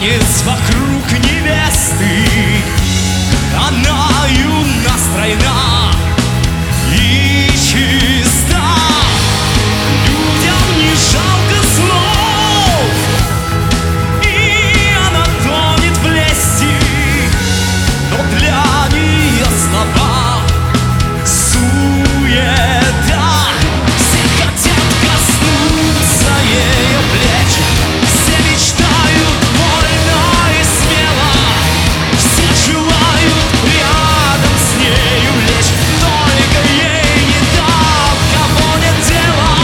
танец вокруг невесты. Она юна, стройна и чиста. Людям не жалко слов, и она тонет в лести, но для нее слова суета. Все хотят коснуться ее плеч, все мечтают вольно и смело, все желают рядом с нею лечь, только ей не до кого нет дела.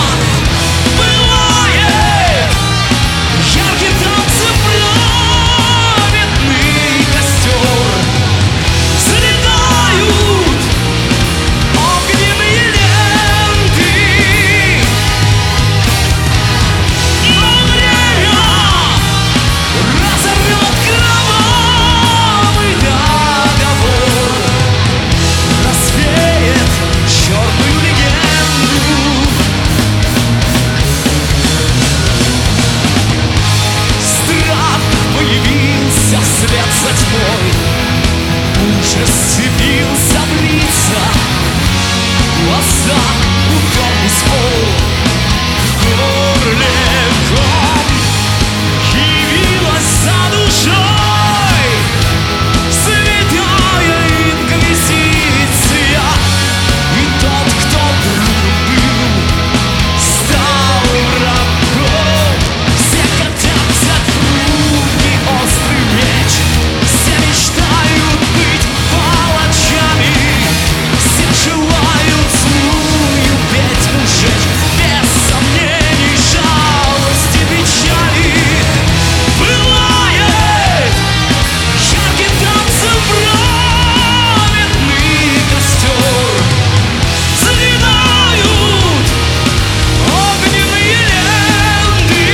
Пылает ярким танцем пламенный костер, взлетают огненные ленты, но время разорвет кровавый договор, развеет черную легенду. Страх появился вслед за тьмой, ужас сцепился в лицах, глаза уперлись в пол, в горле ком. Явилась за душой святая инквизиция, и тот, кто другом был, стал врагом. Все хотят взять в руки острый меч, все мечтают быть палачами, все желают злую ведьму сжечь, без сомнений, жалости, печали. Пылает ярким танцем пламенный костер, взлетают огненные ленты,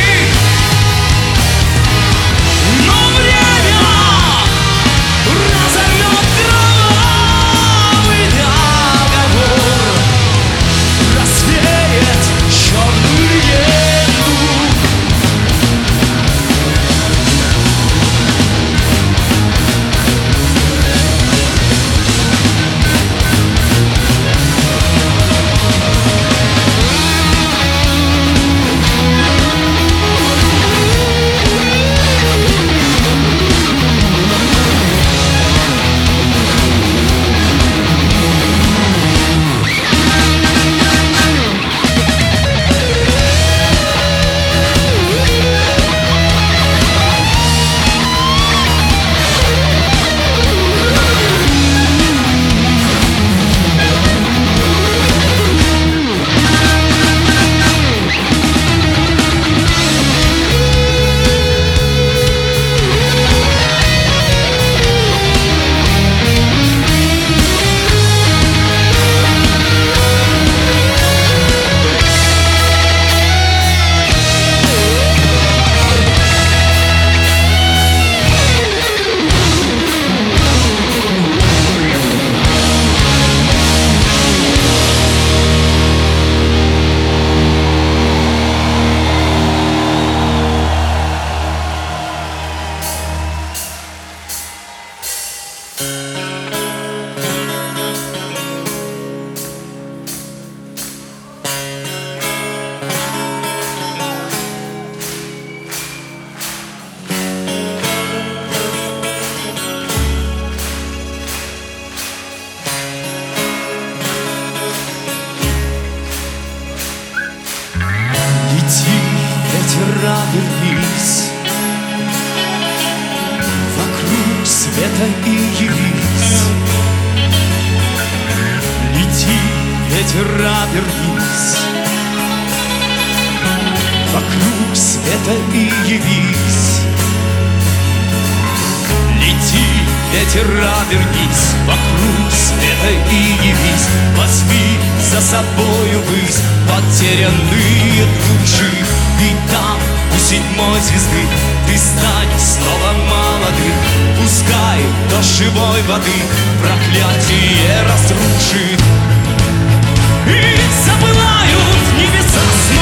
но время разорвет кровавый договор, развеет черную легенду. Лети, ветер, вернись, вокруг света и явись. Лети, ветер, вернись, вокруг света и явись. Лети, ветер, вернись, вокруг света и явись. Возьми за собою высь потерянные души, и там у седьмой звезды ты стань снова молодым. Пускай до живой воды проклятие разрушит, и запылают небеса.